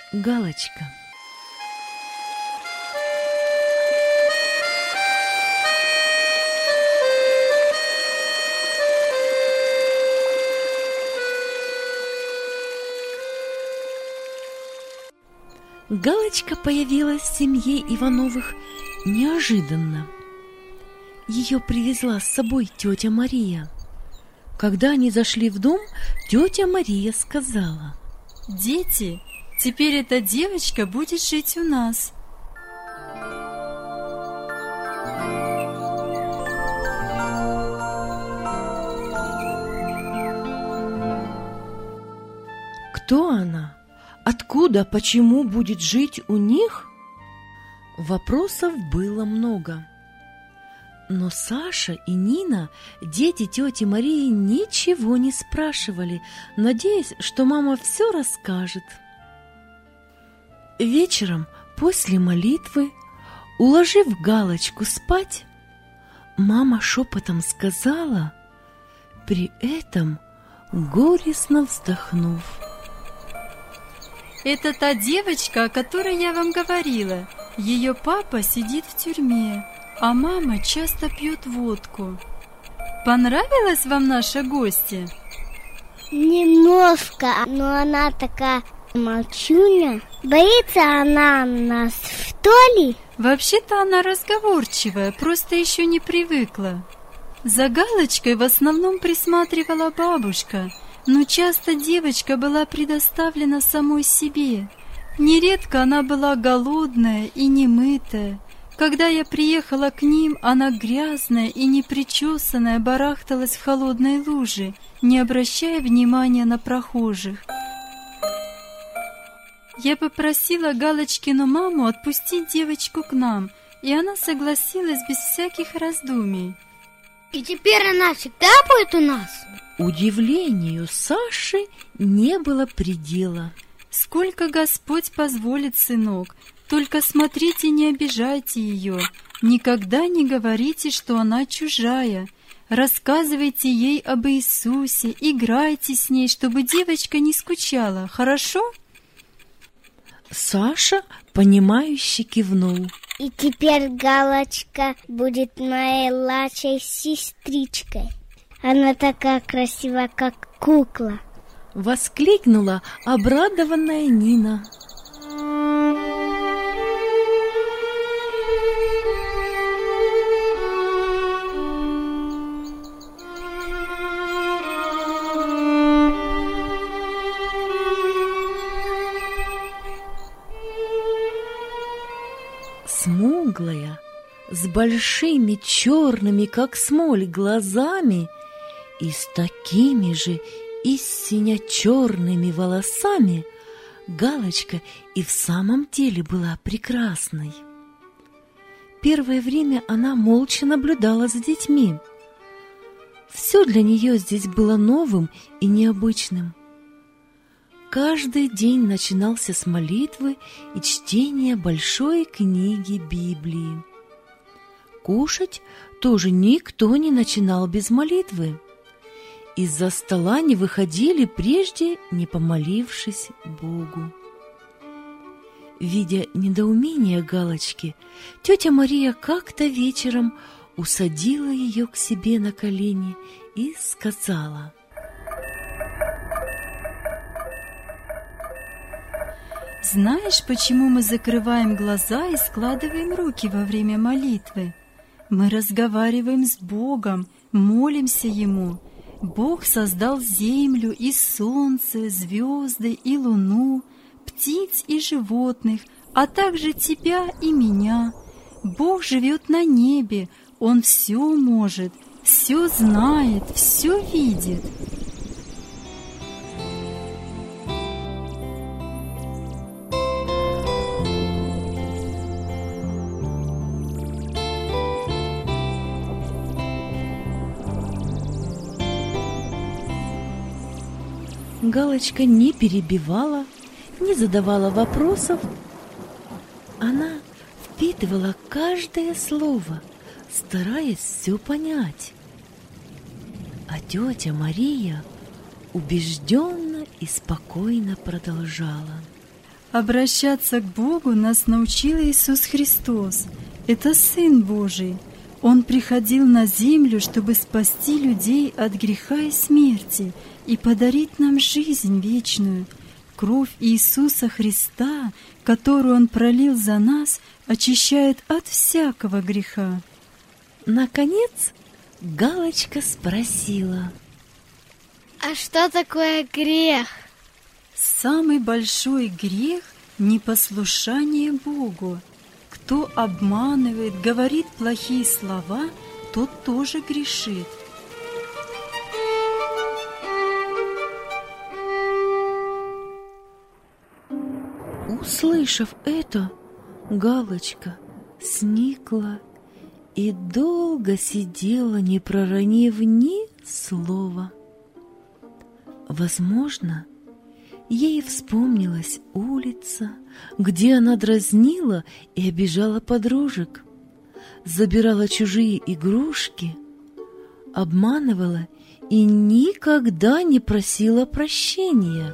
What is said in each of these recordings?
Галочка. Галочка появилась в семье Ивановых неожиданно. Ее привезла с собой тетя Мария. Когда они зашли в дом, тетя Мария сказала: «Дети, теперь эта девочка будет жить у нас». Кто она? Откуда, почему будет жить у них? Вопросов было много. Но Саша и Нина, дети тети Марии, ничего не спрашивали, надеясь, что мама все расскажет. Вечером после молитвы, уложив Галочку спать, мама шепотом сказала, при этом горестно вздохнув: «Это та девочка, о которой я вам говорила. Ее папа сидит в тюрьме, а мама часто пьет водку. Понравилась вам наша гостья?» Немножко, но она такая молчуня. Боится она нас, что ли? Вообще-то она разговорчивая, просто еще не привыкла. За Галочкой в основном присматривала бабушка, но часто девочка была предоставлена самой себе. Нередко она была голодная и немытая. Когда я приехала к ним, она грязная и непричесанная барахталась в холодной луже, не обращая внимания на прохожих. Я попросила Галочкину маму отпустить девочку к нам, и она согласилась без всяких раздумий. И теперь она всегда будет у нас? Удивлению Саши не было предела. «Сколько Господь позволит, сынок, только смотрите, не обижайте ее, никогда не говорите, что она чужая, рассказывайте ей об Иисусе, играйте с ней, чтобы девочка не скучала, хорошо?» Саша, понимающе кивнул. И теперь Галочка будет моей младшей сестричкой. Она такая красивая, как кукла. Воскликнула обрадованная Нина. Смуглая, с большими черными, как смоль, глазами и с такими же истинно черными волосами, Галочка и в самом деле была прекрасной. Первое время она молча наблюдала за детьми. Все для нее здесь было новым и необычным. Каждый день начинался с молитвы и чтения большой книги Библии. Кушать тоже никто не начинал без молитвы. Из-за стола не выходили прежде, не помолившись Богу. Видя недоумение Галочки, тетя Мария как-то вечером усадила ее к себе на колени и сказала: «Знаешь, почему мы закрываем глаза и складываем руки во время молитвы? Мы разговариваем с Богом, молимся Ему. Бог создал землю и солнце, звезды и луну, птиц и животных, а также тебя и меня. Бог живет на небе, Он все может, все знает, все видит». Галочка не перебивала, не задавала вопросов. Она впитывала каждое слово, стараясь все понять. А тетя Мария убежденно и спокойно продолжала: Обращаться к Богу нас научил Иисус Христос. Это Сын Божий. Он приходил на землю, чтобы спасти людей от греха и смерти и подарить нам жизнь вечную. Кровь Иисуса Христа, которую Он пролил за нас, очищает от всякого греха. Наконец, Галочка спросила: А что такое грех? Самый большой грех — непослушание Богу. Кто обманывает, говорит плохие слова, тот тоже грешит. Услышав это, Галочка сникла и долго сидела, не проронив ни слова. Возможно, ей вспомнилась улица, где она дразнила и обижала подружек, забирала чужие игрушки, обманывала и никогда не просила прощения.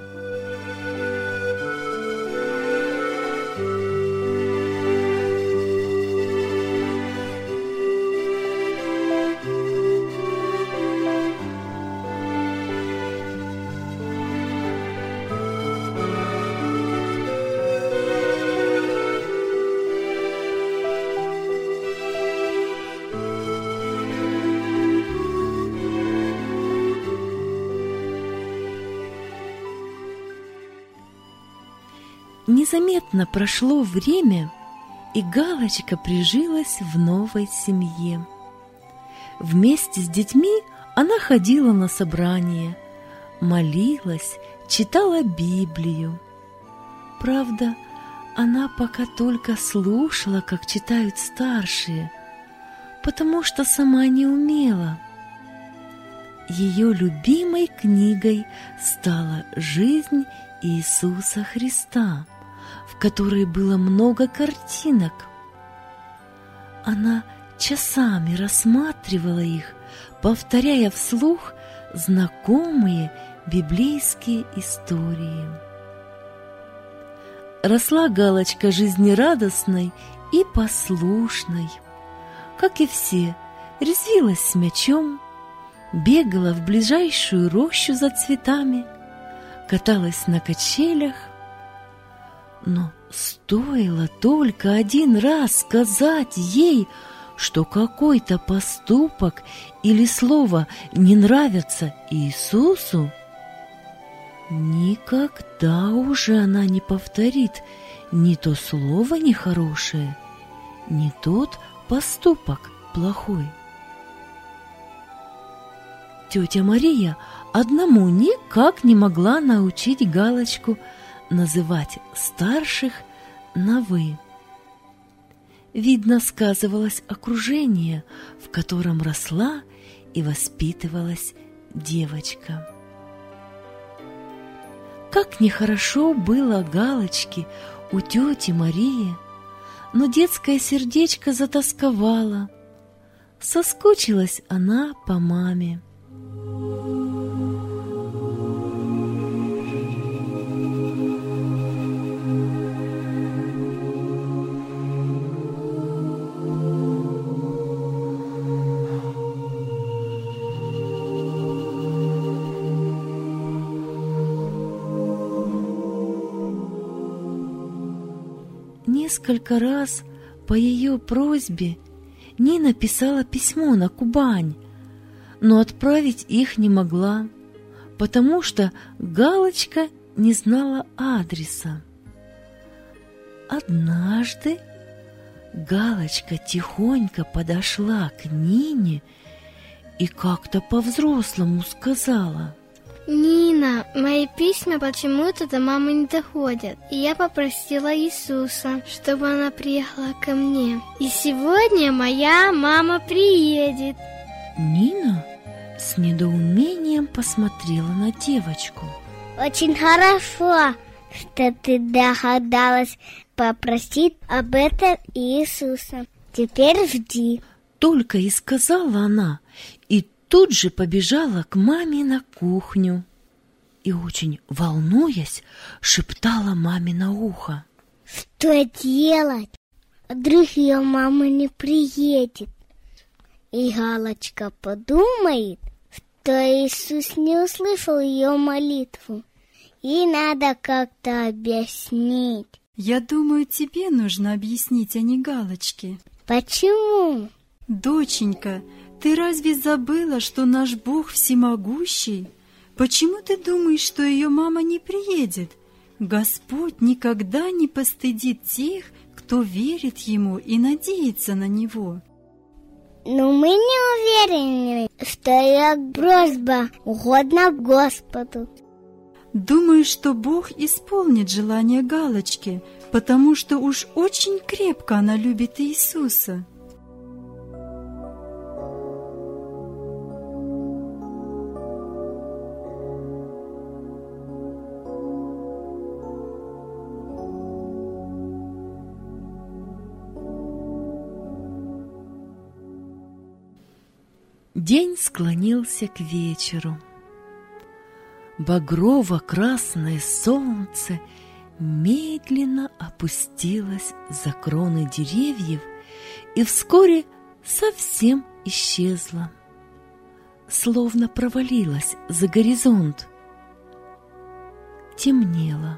Незаметно прошло время, и Галочка прижилась в новой семье. Вместе с детьми она ходила на собрания, молилась, читала Библию. Правда, она пока только слушала, как читают старшие, потому что сама не умела. Ее любимой книгой стала «Жизнь Иисуса Христа», в которой было много картинок. Она часами рассматривала их, повторяя вслух знакомые библейские истории. Росла Галочка жизнерадостной и послушной. Как и все, резвилась с мячом, бегала в ближайшую рощу за цветами, каталась на качелях. Но стоило только один раз сказать ей, что какой-то поступок или слово не нравится Иисусу, никогда уже она не повторит ни то слово нехорошее, ни тот поступок плохой. Тетя Мария одному никак не могла научить Галочку называть старших на «вы». Видно, сказывалось окружение, в котором росла и воспитывалась девочка. Как нехорошо было Галочке у тети Марии, но детское сердечко затосковало. Соскучилась она по маме. Несколько раз по ее просьбе Нина писала письмо на Кубань, но отправить их не могла, потому что Галочка не знала адреса. Однажды Галочка тихонько подошла к Нине и как-то по-взрослому сказала: Нина, мои письма почему-то до мамы не доходят, и я попросила Иисуса, чтобы она приехала ко мне. И сегодня моя мама приедет. Нина с недоумением посмотрела на девочку. Очень хорошо, что ты догадалась попросить об этом Иисуса. Теперь жди. Только и сказала она, и тут же побежала к маме на кухню. и, очень волнуясь, шептала маме на ухо. Что делать? Вдруг ее мама не приедет, и Галочка подумает, что Иисус не услышал ее молитву. Ей надо как-то объяснить. Я думаю, тебе нужно объяснить, а не Галочке. Почему? Доченька, ты разве забыла, что наш Бог всемогущий? Почему ты думаешь, что ее мама не приедет? Господь никогда не постыдит тех, кто верит Ему и надеется на Него. Но мы не уверены, что ее просьба угодна Господу. Думаю, что Бог исполнит желание Галочки, потому что уж очень крепко она любит Иисуса. День склонился к вечеру. Багрово-красное солнце медленно опустилось за кроны деревьев и вскоре совсем исчезло, словно провалилось за горизонт. Темнело,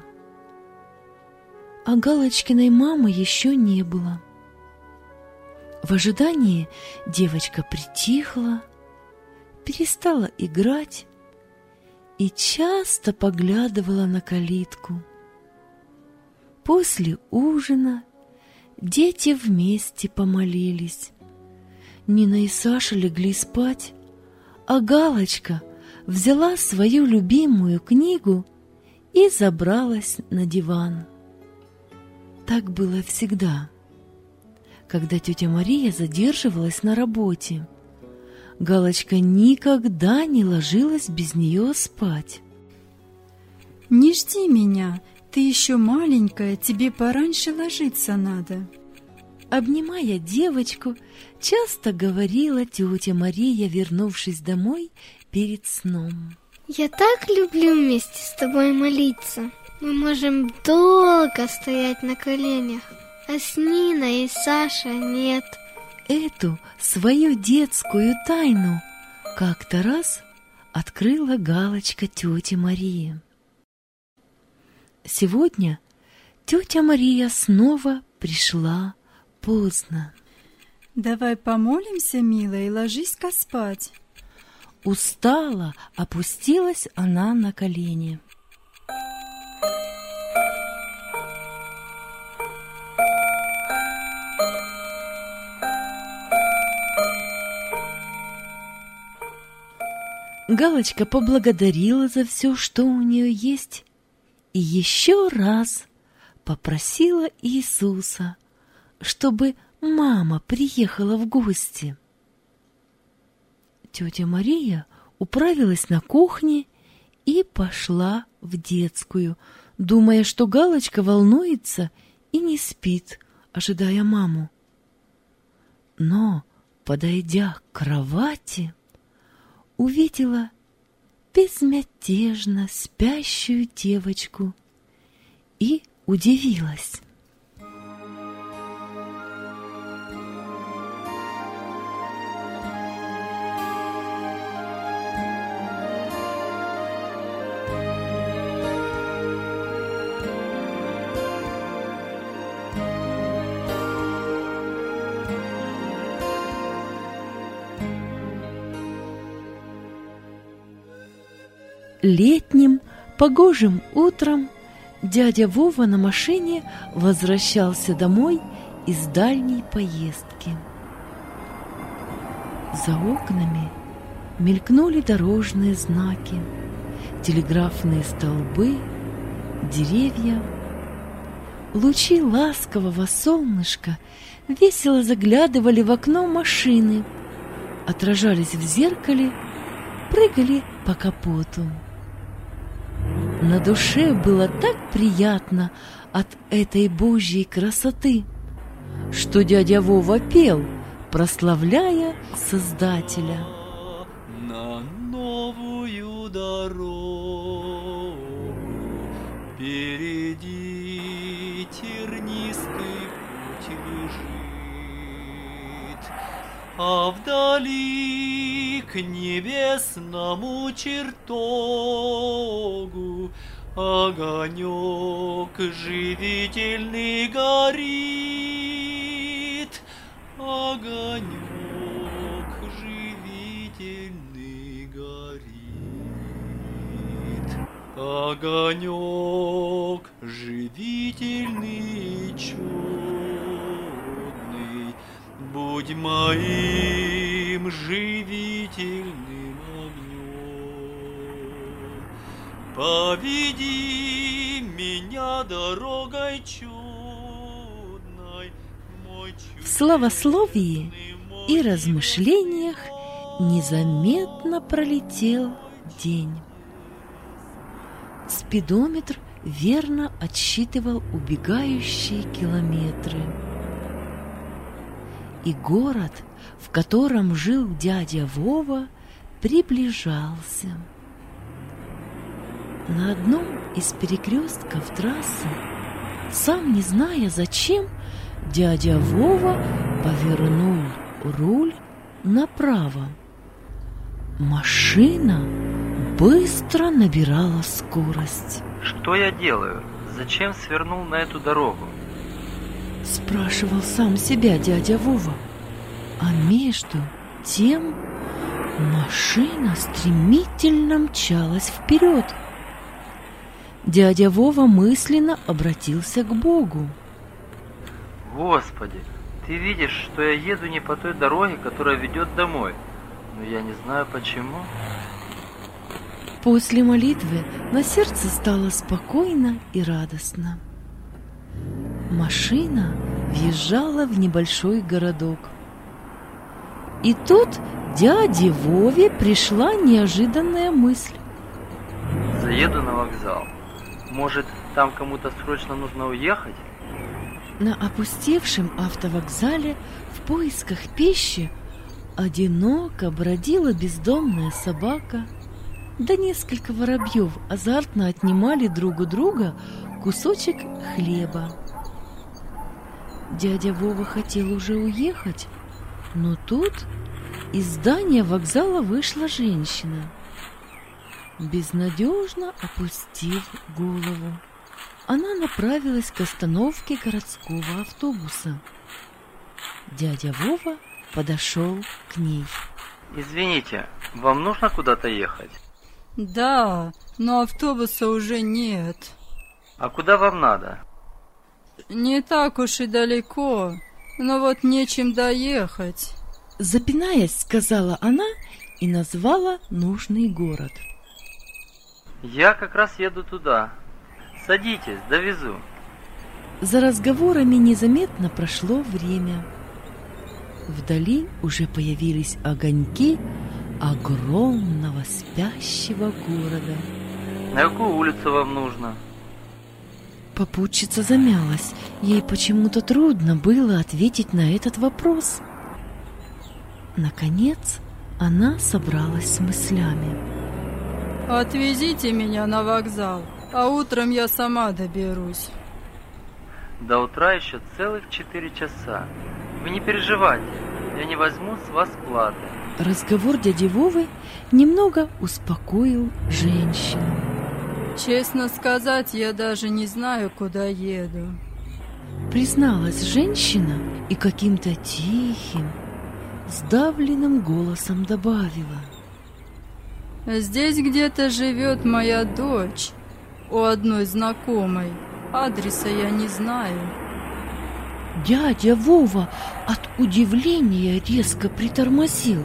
а Галочкиной мамы еще не было. В ожидании девочка притихла, перестала играть и часто поглядывала на калитку. После ужина дети вместе помолились. Нина и Саша легли спать, а Галочка взяла свою любимую книгу и забралась на диван. Так было всегда, когда тетя Мария задерживалась на работе. Галочка никогда не ложилась без нее спать. «Не жди меня, ты еще маленькая, тебе пораньше ложиться надо». Обнимая девочку, часто говорила тетя Мария, вернувшись домой перед сном. Я так люблю вместе с тобой молиться. Мы можем долго стоять на коленях, а с Ниной и Сашей нет. Эту свою детскую тайну как-то раз открыла Галочка тете Марии. Сегодня тетя Мария снова пришла поздно. «Давай помолимся, милая, и ложись-ка спать». Устала, опустилась она на колени. Галочка поблагодарила за все, что у нее есть, и еще раз попросила Иисуса, чтобы мама приехала в гости. Тетя Мария управилась на кухне и пошла в детскую, думая, что Галочка волнуется и не спит, ожидая маму. Но, подойдя к кровати, увидела безмятежно спящую девочку и удивилась. Летним погожим утром дядя Вова на машине возвращался домой из дальней поездки. За окнами мелькнули дорожные знаки, телеграфные столбы, деревья. Лучи ласкового солнышка весело заглядывали в окно машины, отражались в зеркале, прыгали по капоту. На душе было так приятно от этой Божьей красоты, что дядя Вова пел, прославляя Создателя. На новую дорогу лежит, а вдали к небесному чертогу огонек живительный горит, огонек живительный горит, огонек живительный чудный, будь моим живительным огнем, поведи меня дорогой чудной, мой чудный. В славословии и размышлениях незаметно пролетел день. Спидометр верно отсчитывал убегающие километры. И город, в котором жил дядя Вова, приближался. На одном из перекрестков трассы, сам не зная зачем, дядя Вова повернул руль направо. Машина быстро набирала скорость. Что я делаю? Зачем свернул на эту дорогу? Спрашивал сам себя дядя Вова. А между тем машина стремительно мчалась вперед. Дядя Вова мысленно обратился к Богу. Господи, Ты видишь, что я еду не по той дороге, которая ведет домой, но я не знаю почему. После молитвы на сердце стало спокойно и радостно. Машина въезжала в небольшой городок. И тут дяде Вове пришла неожиданная мысль. Заеду на вокзал. Может, там кому-то срочно нужно уехать? На опустевшем автовокзале в поисках пищи одиноко бродила бездомная собака, да несколько воробьев азартно отнимали друг у друга кусочек хлеба. Дядя Вова хотел уже уехать, но тут из здания вокзала вышла женщина, безнадежно опустив голову. Она направилась к остановке городского автобуса. Дядя Вова подошел к ней. Извините, вам нужно куда-то ехать? Да, но автобуса уже нет. А куда вам надо? Не так уж и далеко, но вот нечем доехать. Запинаясь, сказала она и назвала нужный город. Я как раз еду туда. Садитесь, довезу. За разговорами незаметно прошло время. Вдали уже появились огоньки огромного спящего города. На какую улицу вам нужно? Попутчица замялась. Ей почему-то трудно было ответить на этот вопрос. Наконец, она собралась с мыслями. Отвезите меня на вокзал, а утром я сама доберусь. До утра еще целых 4 часа. Вы не переживайте, я не возьму с вас платы. Разговор дяди Вовы немного успокоил женщину. Честно сказать, я даже не знаю, куда еду. Призналась женщина и каким-то тихим, сдавленным голосом добавила. Здесь где-то живет моя дочь у одной знакомой. Адреса я не знаю. Дядя Вова от удивления резко притормозил.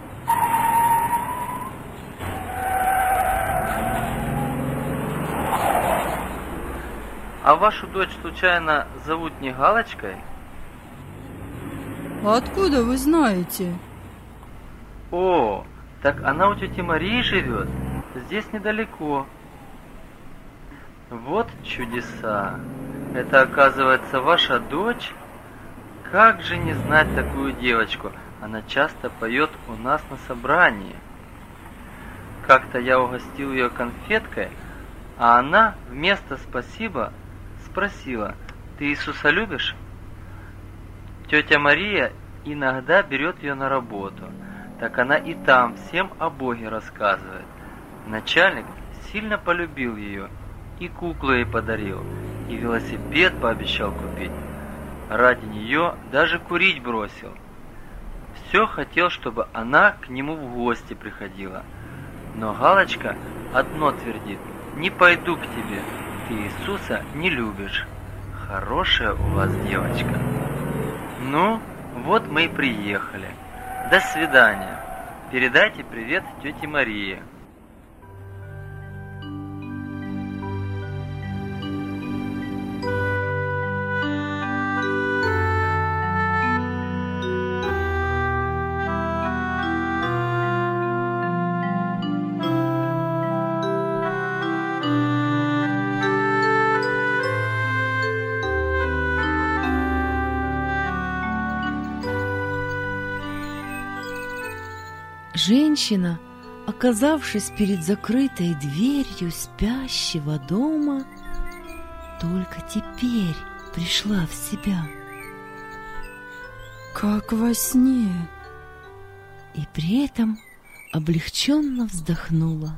А вашу дочь случайно зовут не Галочкой? Откуда вы знаете? О, так она у тети Марии живет, здесь недалеко. Вот чудеса. Это, оказывается, ваша дочь? Как же не знать такую девочку? Она часто поет у нас на собрании. Как-то я угостил ее конфеткой, а она вместо «спасибо» спросила: «Ты Иисуса любишь?» Тетя Мария иногда берет ее на работу, так она и там всем о Боге рассказывает. Начальник сильно полюбил ее, и куклу ей подарил, и велосипед пообещал купить. Ради нее даже курить бросил. Все хотел, чтобы она к нему в гости приходила. Но Галочка одно твердит: не пойду к тебе, ты Иисуса не любишь. Хорошая у вас девочка. Ну, вот мы и приехали. До свидания. Передайте привет тете Марии. Женщина, оказавшись перед закрытой дверью спящего дома, только теперь пришла в себя. Как во сне. И при этом облегченно вздохнула.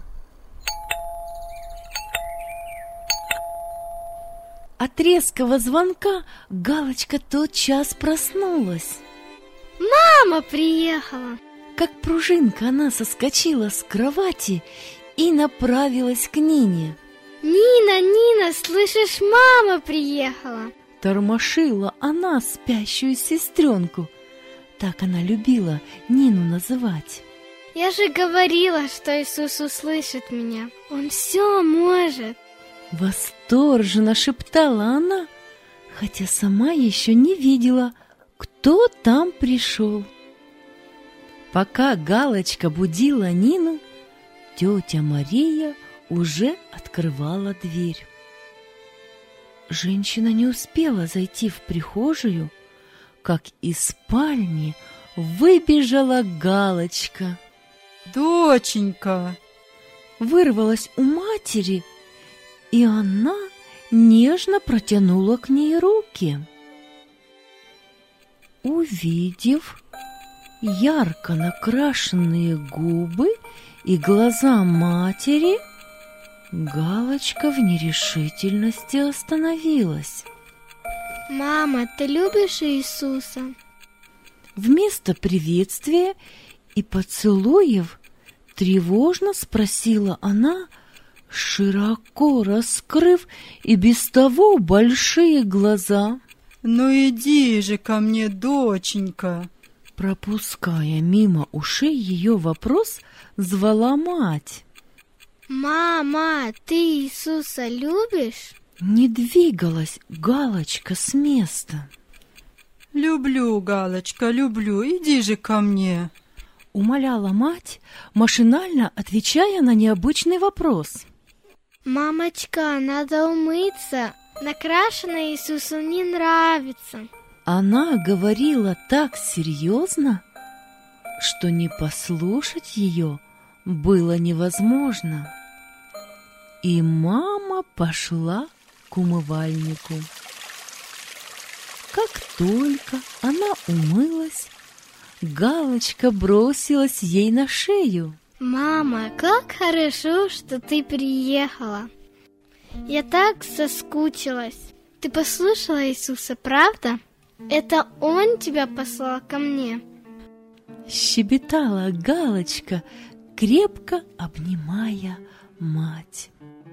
От резкого звонка Галочка тотчас проснулась. Мама приехала. Как пружинка она соскочила с кровати и направилась к Нине. Нина, слышишь, мама приехала. Тормошила она спящую сестренку. Так она любила Нину называть. Я же говорила, что Иисус услышит меня. Он все может. Восторженно шептала она, хотя сама еще не видела, кто там пришел. Пока Галочка будила Нину, тетя Мария уже открывала дверь. Женщина не успела зайти в прихожую, как из спальни выбежала Галочка. Доченька! Вырвалась у матери, и она нежно протянула к ней руки. Увидев ярко накрашенные губы и глаза матери, Галочка в нерешительности остановилась. Мама, ты любишь Иисуса? Вместо приветствия и поцелуев тревожно спросила она, широко раскрыв и без того большие глаза. Ну иди же ко мне, доченька! Пропуская мимо ушей ее вопрос, звала мать. Мама, ты Иисуса любишь? Не двигалась Галочка с места. Люблю, Галочка, люблю, иди же ко мне. Умоляла мать, машинально отвечая на необычный вопрос. Мамочка, надо умыться. Накрашенное Иисусу не нравится. Она говорила так серьезно, что не послушать ее было невозможно. И мама пошла к умывальнику. Как только она умылась, Галочка бросилась ей на шею. Мама, как хорошо, что ты приехала. Я так соскучилась. Ты послушала Иисуса, правда? Это Он тебя послал ко мне. Щебетала Галочка, крепко обнимая мать.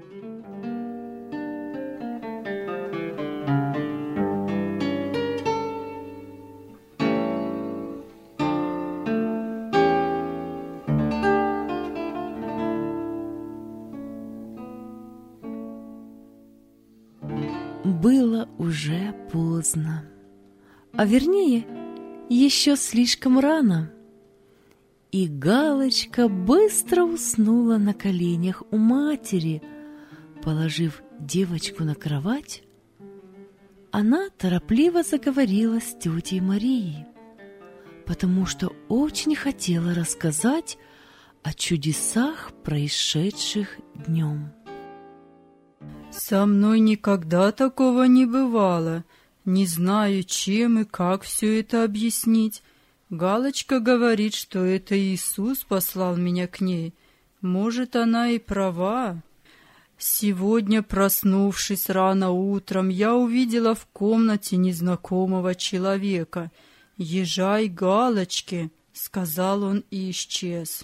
Было уже поздно, а вернее, еще слишком рано. И Галочка быстро уснула на коленях у матери. Положив девочку на кровать, она торопливо заговорила с тетей Марией, потому что очень хотела рассказать о чудесах, происшедших днем. Со мной никогда такого не бывало. Не знаю, чем и как все это объяснить. Галочка говорит, что это Иисус послал меня к ней. Может, она и права. Сегодня, проснувшись рано утром, я увидела в комнате незнакомого человека. «Езжай, Галочке», — сказал он и исчез.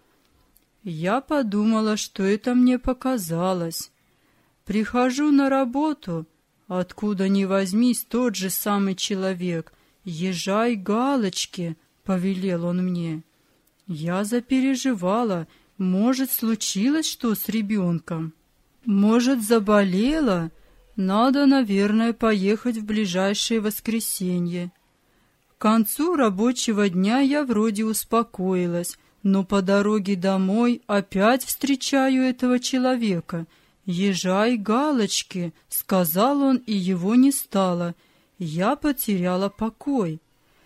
Я подумала, что это мне показалось. Прихожу на работу, откуда ни возьмись, тот же самый человек. «Езжай, Галочке», — повелел он мне. Я запереживала. Может, случилось что с ребенком? Может, заболела? Надо, наверное, поехать в ближайшее воскресенье. К концу рабочего дня я вроде успокоилась, но по дороге домой опять встречаю этого человека. «Езжай, Галочке», — сказал он, и его не стало. Я потеряла покой.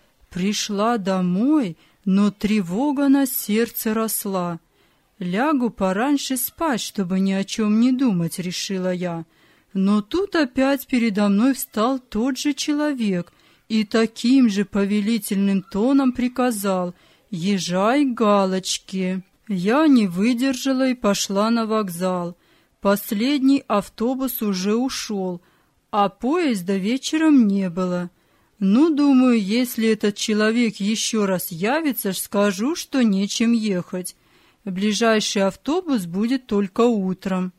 Пришла домой, но тревога на сердце росла. Лягу пораньше спать, чтобы ни о чем не думать, решила я. Но тут опять передо мной встал тот же человек и таким же повелительным тоном приказал: «Езжай, Галочке». Я не выдержала и пошла на вокзал. Последний автобус уже ушел, а поезда вечером не было. Ну, думаю, если этот человек еще раз явится, скажу, что нечем ехать. Ближайший автобус будет только утром.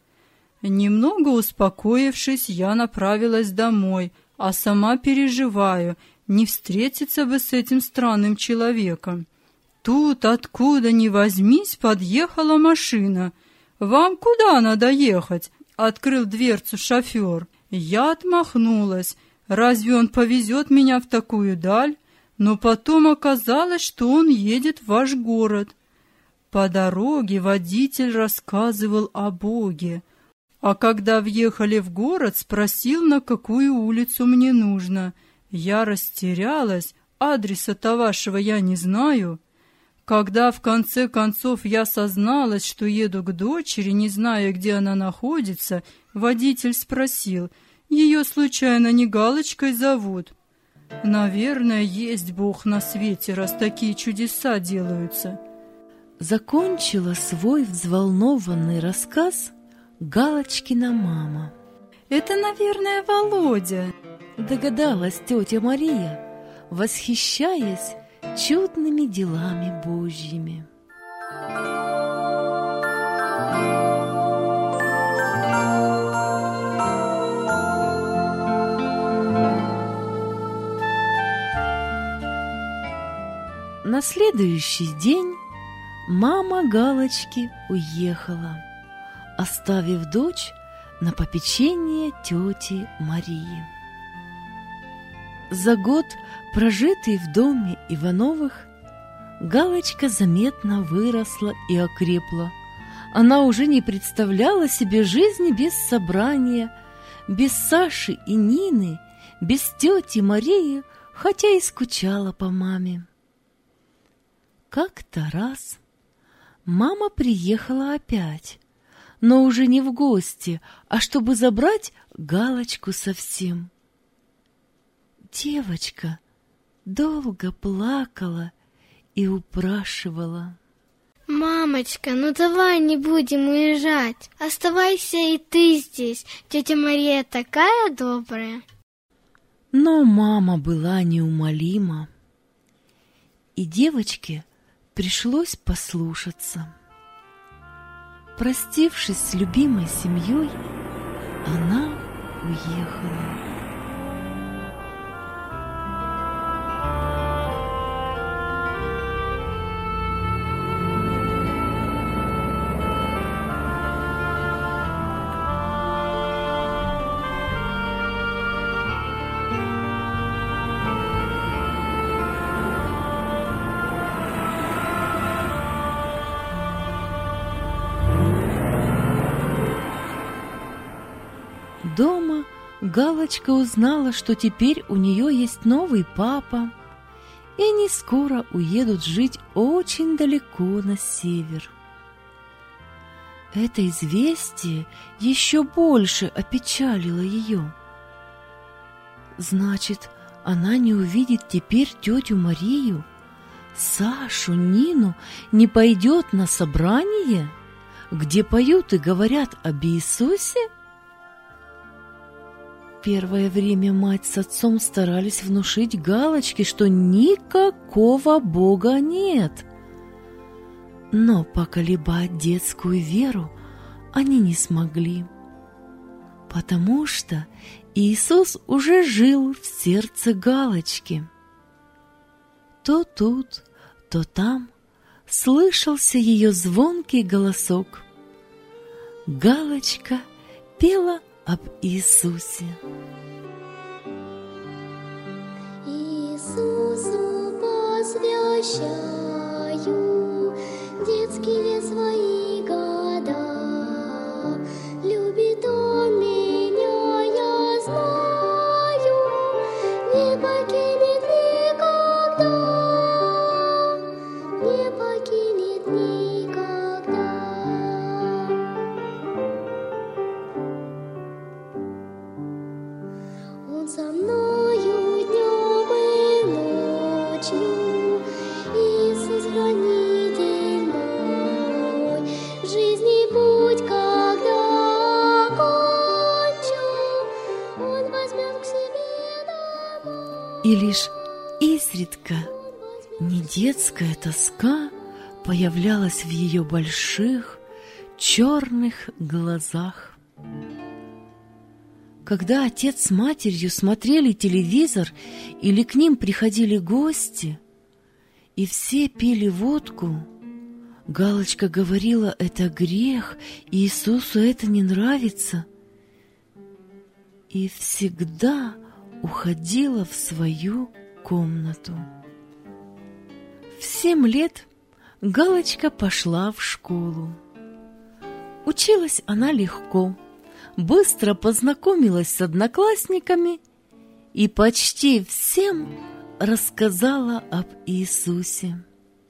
Немного успокоившись, я направилась домой, а сама переживаю, не встретиться бы с этим странным человеком. Тут, откуда ни возьмись, подъехала машина. «Вам куда надо ехать?» — открыл дверцу шофер. Я отмахнулась. Разве он повезет меня в такую даль? Но потом оказалось, что он едет в ваш город. По дороге водитель рассказывал о Боге. А когда въехали в город, спросил, на какую улицу мне нужно. Я растерялась, адреса-то вашего я не знаю. Когда в конце концов я созналась, что еду к дочери, не зная, где она находится, водитель спросил: «Ее случайно не Галочкой зовут?» Наверное, есть Бог на свете, раз такие чудеса делаются. Закончила свой взволнованный рассказ Галочкина мама. Это, наверное, Володя. Догадалась тетя Мария, восхищаясь чудными делами Божьими. На следующий день мама Галочки уехала, оставив дочь на попечение тети Марии. За год, прожитый в доме Ивановых, Галочка заметно выросла и окрепла. Она уже не представляла себе жизни без собрания, без Саши и Нины, без тети Марии, хотя и скучала по маме. Как-то раз мама приехала опять, но уже не в гости, а чтобы забрать Галочку совсем. Девочка долго плакала и упрашивала: «Мамочка, ну давай не будем уезжать. Оставайся и ты здесь. Тетя Мария такая добрая». Но мама была неумолима, и девочке пришлось послушаться. Простившись с любимой семьей, она уехала. Дома Галочка узнала, что теперь у нее есть новый папа, и они скоро уедут жить очень далеко на север. Это известие еще больше опечалило ее. Значит, она не увидит теперь тетю Марию, Сашу, Нину, не пойдет на собрание, где поют и говорят об Иисусе? Первое время мать с отцом старались внушить Галочке, что никакого Бога нет. Но поколебать детскую веру они не смогли, потому что Иисус уже жил в сердце Галочки. То тут, то там слышался ее звонкий голосок. Галочка пела об Иисусе. Иисусу посвящаю детские свои года. Любит Он меня, я знаю, не покинет никогда, не покинет никогда. Он со мною днем и ночью, Иисус хранитель мой, в жизни путь, когда окончу, Он возьмет к себе домой. И лишь изредка не детская тоска появлялась в ее больших черных глазах. Когда отец с матерью смотрели телевизор или к ним приходили гости, и все пили водку, Галочка говорила: это грех, Иисусу это не нравится, и всегда уходила в свою комнату. В 7 лет Галочка пошла в школу. Училась она легко, быстро познакомилась с одноклассниками и почти всем рассказала об Иисусе.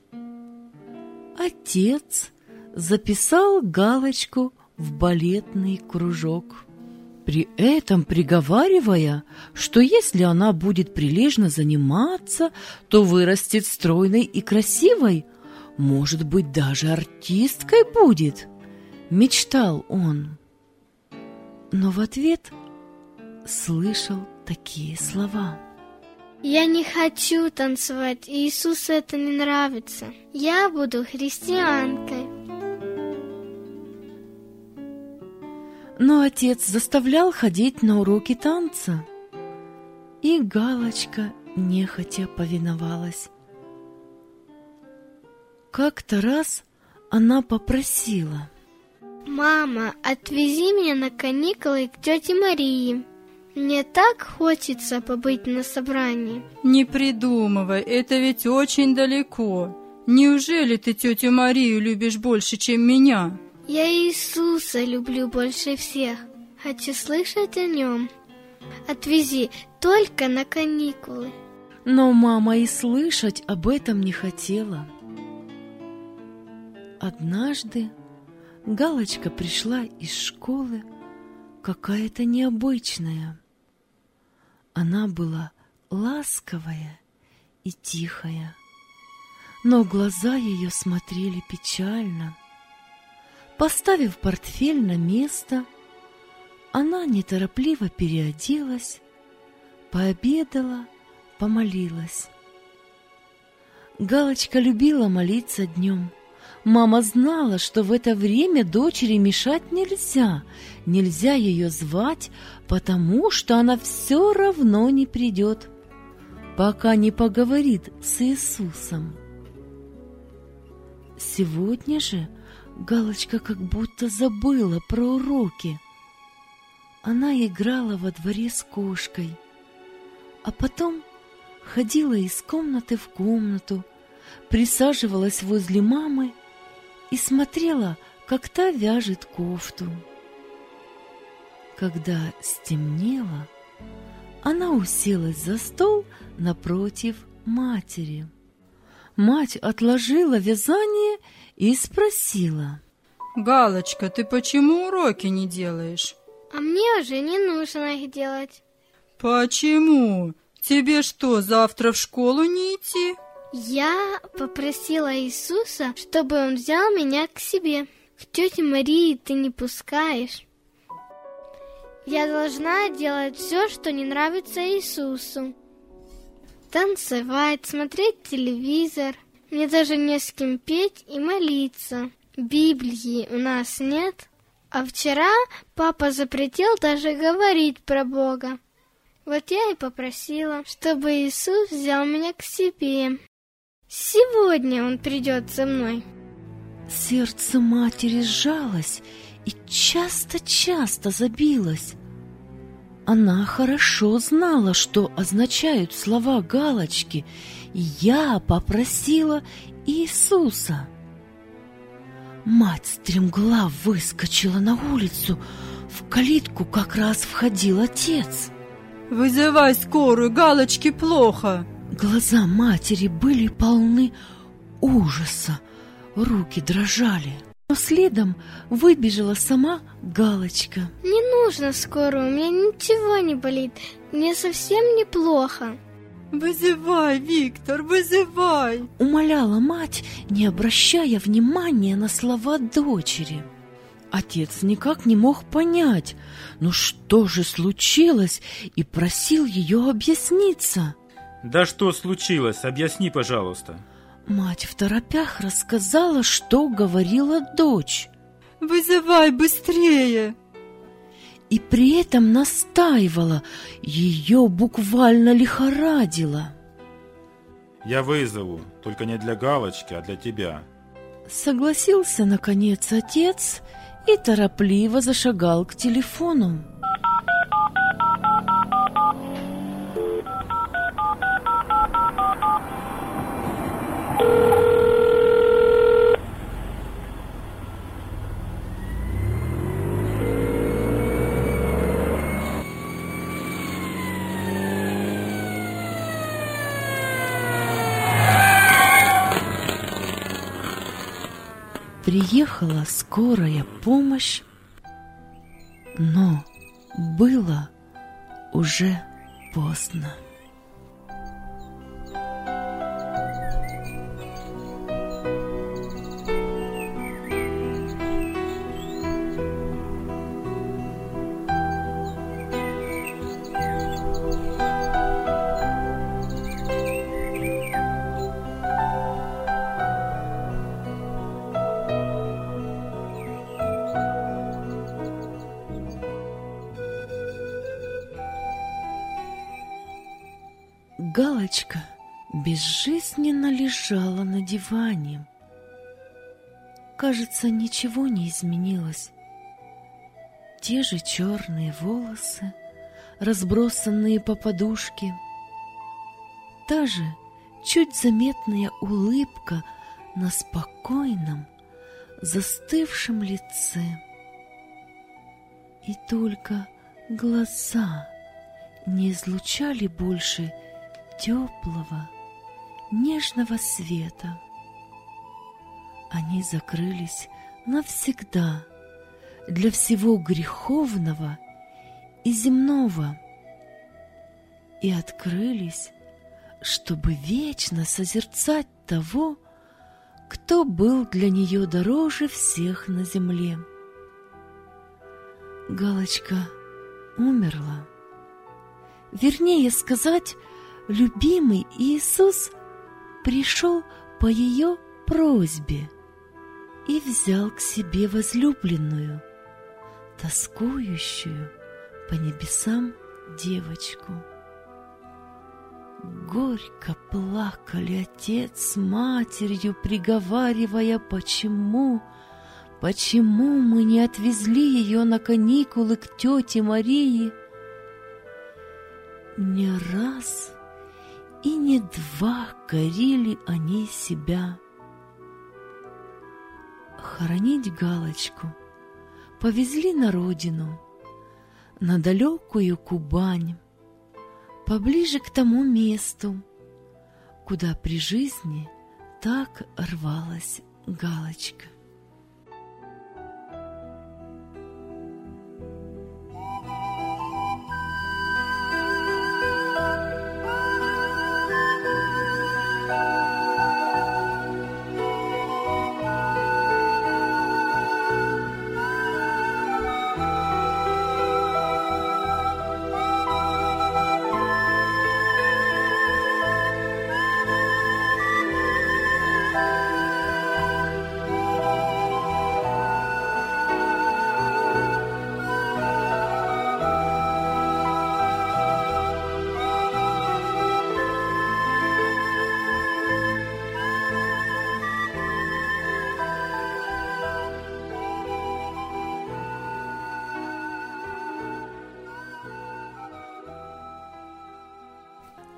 Отец записал Галочку в балетный кружок, при этом приговаривая, что если она будет прилежно заниматься, то вырастет стройной и красивой, может быть, даже артисткой будет, мечтал он. Но в ответ слышал такие слова: Я не хочу танцевать, Иисусу это не нравится. Я буду христианкой. Но отец заставлял ходить на уроки танца, и Галочка нехотя повиновалась. Как-то раз она попросила: Мама, отвези меня на каникулы к тете Марии. Мне так хочется побыть на собрании. Не придумывай, это ведь очень далеко. Неужели ты тетю Марию любишь больше, чем меня? Я Иисуса люблю больше всех. Хочу слышать о нем. Отвези только на каникулы. Но мама и слышать об этом не хотела. Однажды Галочка пришла из школы какая-то необычная. Она была ласковая и тихая, но глаза ее смотрели печально. Поставив портфель на место, она неторопливо переоделась, пообедала, помолилась. Галочка любила молиться днем. Мама знала, что в это время дочери мешать нельзя, нельзя ее звать, потому что она все равно не придет, пока не поговорит с Иисусом. Сегодня же Галочка как будто забыла про уроки. Она играла во дворе с кошкой, а потом ходила из комнаты в комнату, присаживалась возле мамы и смотрела, как та вяжет кофту. Когда стемнело, она уселась за стол напротив матери. Мать отложила вязание и спросила: Галочка, ты почему уроки не делаешь? А мне уже не нужно их делать. Почему? Тебе что, завтра в школу не идти? Я попросила Иисуса, чтобы Он взял меня к себе. К тете Марии ты не пускаешь. Я должна делать все, что не нравится Иисусу. Танцевать, смотреть телевизор. Мне даже не с кем петь и молиться. Библии у нас нет. А вчера папа запретил даже говорить про Бога. Вот я и попросила, чтобы Иисус взял меня к себе. Сегодня Он придет за мной. Сердце матери сжалось и часто-часто забилось. Она хорошо знала, что означают слова галочки «Я попросила Иисуса». Мать стремглав выскочила на улицу. В калитку как раз входил отец. Вызывай скорую, Галочке плохо. Глаза матери были полны ужаса, руки дрожали. Но следом выбежала сама Галочка. Не нужно скорую, у меня ничего не болит. Мне совсем неплохо. Вызывай, Виктор, вызывай! Умоляла мать, не обращая внимания на слова дочери. Отец никак не мог понять, ну что же случилось, и просил ее объясниться. Да что случилось? Объясни, пожалуйста. Мать второпях рассказала, что говорила дочь. Вызывай быстрее! И при этом настаивала, ее буквально лихорадило. Я вызову, только не для Галочки, а для тебя. Согласился, наконец, отец и торопливо зашагал к телефону. Приехала скорая помощь, но было уже поздно. Галочка безжизненно лежала на диване. Кажется, ничего не изменилось. Те же черные волосы, разбросанные по подушке, та же чуть заметная улыбка на спокойном, застывшем лице. И только глаза не излучали больше теплого, нежного света. Они закрылись навсегда для всего греховного и земного и открылись, чтобы вечно созерцать того, кто был для нее дороже всех на земле. Галочка умерла. Вернее сказать, любимый Иисус пришел по ее просьбе и взял к себе возлюбленную, тоскующую по небесам девочку. Горько плакали отец с матерью, приговаривая, почему мы не отвезли ее на каникулы к тете Марии. Не раз и не два корили они себя. Хоронить Галочку повезли на родину, на далекую Кубань, поближе к тому месту, куда при жизни так рвалась Галочка.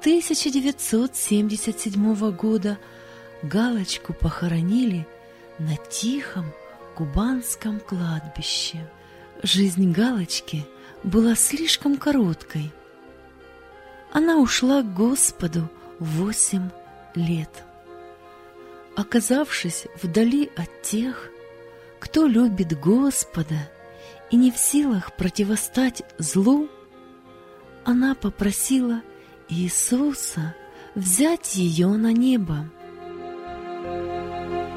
1977 года Галочку похоронили на тихом кубанском кладбище. Жизнь Галочки была слишком короткой. Она ушла к Господу в 8 лет. Оказавшись вдали от тех, кто любит Господа и не в силах противостать злу, она попросила Иисуса взять ее на небо.